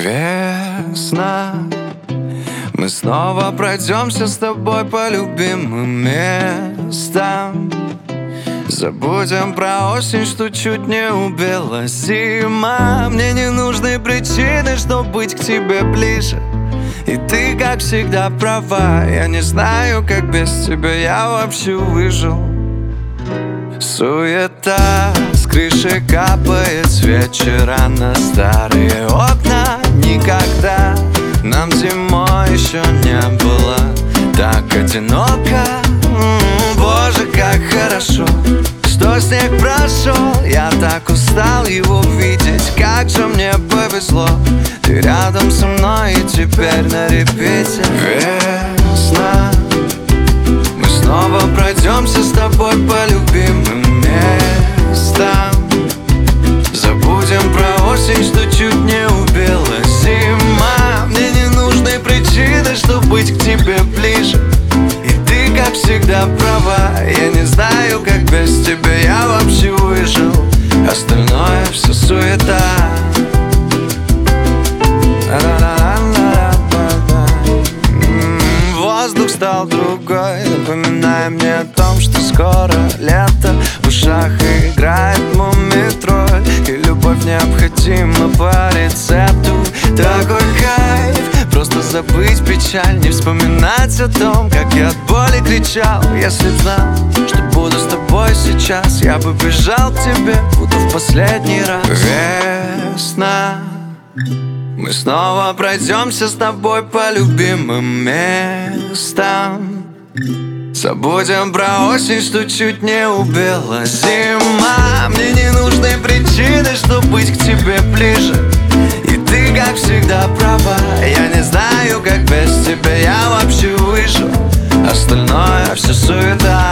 Весна, мы снова пройдемся с тобой по любимым местам. Забудем про осень, что чуть не убила зима. Мне не нужны причины, чтобы быть к тебе ближе. И ты, как всегда, права. Я не знаю, как без тебя я вообще выжил. Суета, с крыши капает с вечера на старые окна. Никогда нам зимой еще не было так одиноко. Боже, как хорошо, что снег прошел. Я так устал его видеть, как же мне повезло. Ты рядом со мной и теперь на репите. Весна, мы снова пройдемся с тобой по любимым местам. Забудем про осень, что чуть не убила зима. Мне не нужны причины, чтобы быть к тебе ближе. И ты, как всегда, права. Я не знаю, как без тебя я вообще выжил. Остальное все суета. Воздух стал другой, напоминая мне о том, что скоро лето. В ушах играет мумий-тролль, и любовь необходима по рецепту. Такой кайф, просто забыть печаль, не вспоминать о том, как я от боли кричал. Если б знал, что буду с тобой сейчас, я бы бежал к тебе, будто в последний раз. Весна, мы снова пройдемся с тобой по любимым местам. Забудем про осень, что чуть не убила зима. Мне не нужны причины, чтобы быть к тебе ближе. И ты, как всегда, права. Я не знаю, как без тебя я вообще выжил. Остальное все суета.